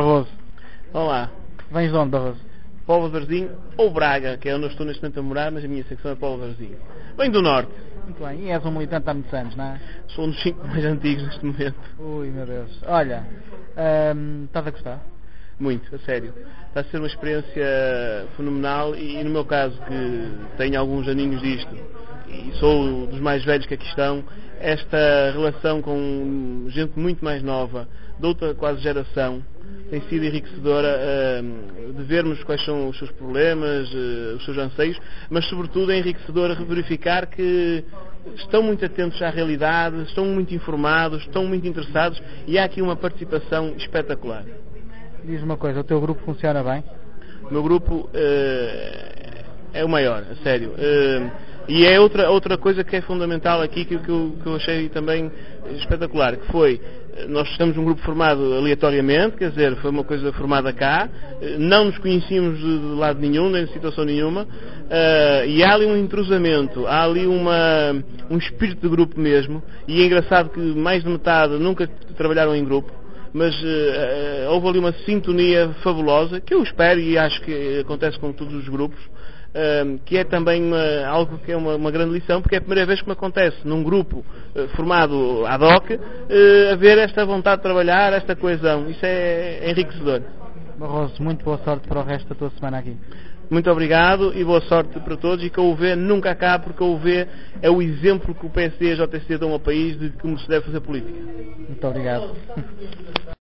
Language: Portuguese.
Barroso. Olá, Vens de onde, Barroso? Póvoa de Varzim ou Braga, que é onde eu estou neste momento a morar, mas a minha secção é Póvoa de Varzim. Venho do Norte, Muito bem. E és um militante há muitos anos, não é? sou um dos 5 mais antigos neste momento. Ui, meu Deus. Olha, estás a gostar? Muito, a sério. Está a ser uma experiência fenomenal e no meu caso, que tenho alguns aninhos disto e sou dos mais velhos que aqui estão, esta relação com gente muito mais nova, de outra quase geração, tem sido enriquecedora de vermos quais são os seus problemas, os seus anseios, mas sobretudo é enriquecedora verificar que estão muito atentos à realidade, estão muito informados, estão muito interessados e há aqui uma participação espetacular. Diz-me uma coisa, o teu grupo funciona bem? O meu grupo é o maior, a sério. E é outra coisa que é fundamental aqui, que eu achei também espetacular, que foi, nós estamos um grupo formado aleatoriamente, quer dizer, foi uma coisa formada cá, não nos conhecíamos de lado nenhum, nem de situação nenhuma, e há ali um entrosamento, há ali um espírito de grupo mesmo, e é engraçado que mais de metade nunca trabalharam em grupo, mas houve ali uma sintonia fabulosa, que eu espero e acho que acontece com todos os grupos, que é também algo que é uma grande lição, porque é a primeira vez que me acontece num grupo formado ad hoc, haver esta vontade de trabalhar, esta coesão. Isso é enriquecedor. Barroso, muito boa sorte para o resto da tua semana aqui. Muito obrigado e boa sorte para todos, e que a UV nunca acabe, porque a UV é o exemplo que o PSD e a JC dão ao país de como se deve fazer política. Muito obrigado.